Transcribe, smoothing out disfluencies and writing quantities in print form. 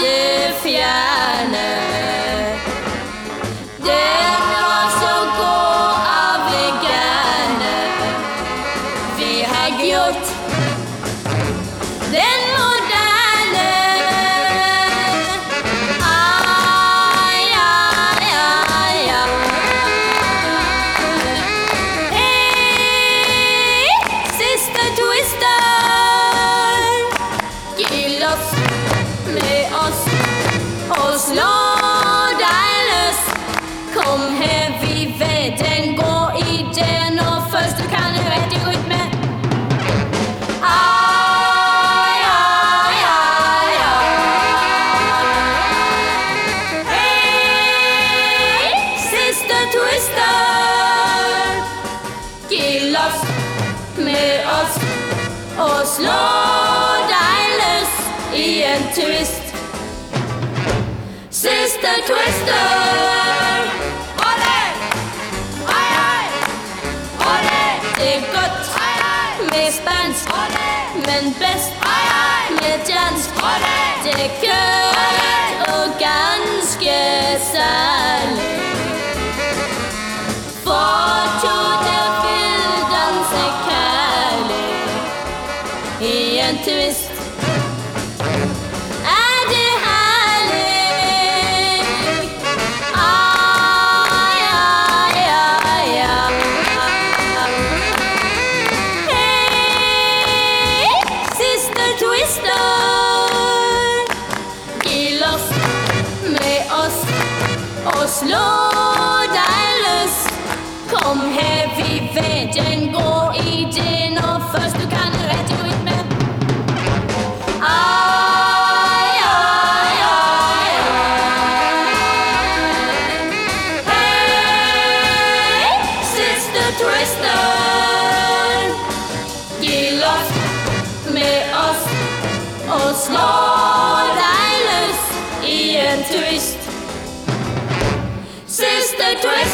det fjerne. Den var så god av veggene. Vi har gjort den moderne. Ai, ai, ai, ai. Hei, siste twister. Gi loss med oss og slå deg løs. Kom her, vi vet den går i den, og først du kan rette ut med. Ai, ai, ai, ai. Hei, siste twister. Gi loss med oss og slå deg løs i en twist. Siste twister. Olé, ai, ai. Olé, det er godt med spansk, men best med dansk. Det er godt og ganske særlig. For to der vil danse kærlig i en twist. Er det herlig? Ai, ai, ai, ai. Hei, siste twister. Gi loss med oss og slå deg løs. Kom her, vi vet den går i den, og først du kan rette ut med. Ai, ai, ai, ai. Hei, siste twister. Gi loss med oss og slå deg løs i en twist. Siste twister.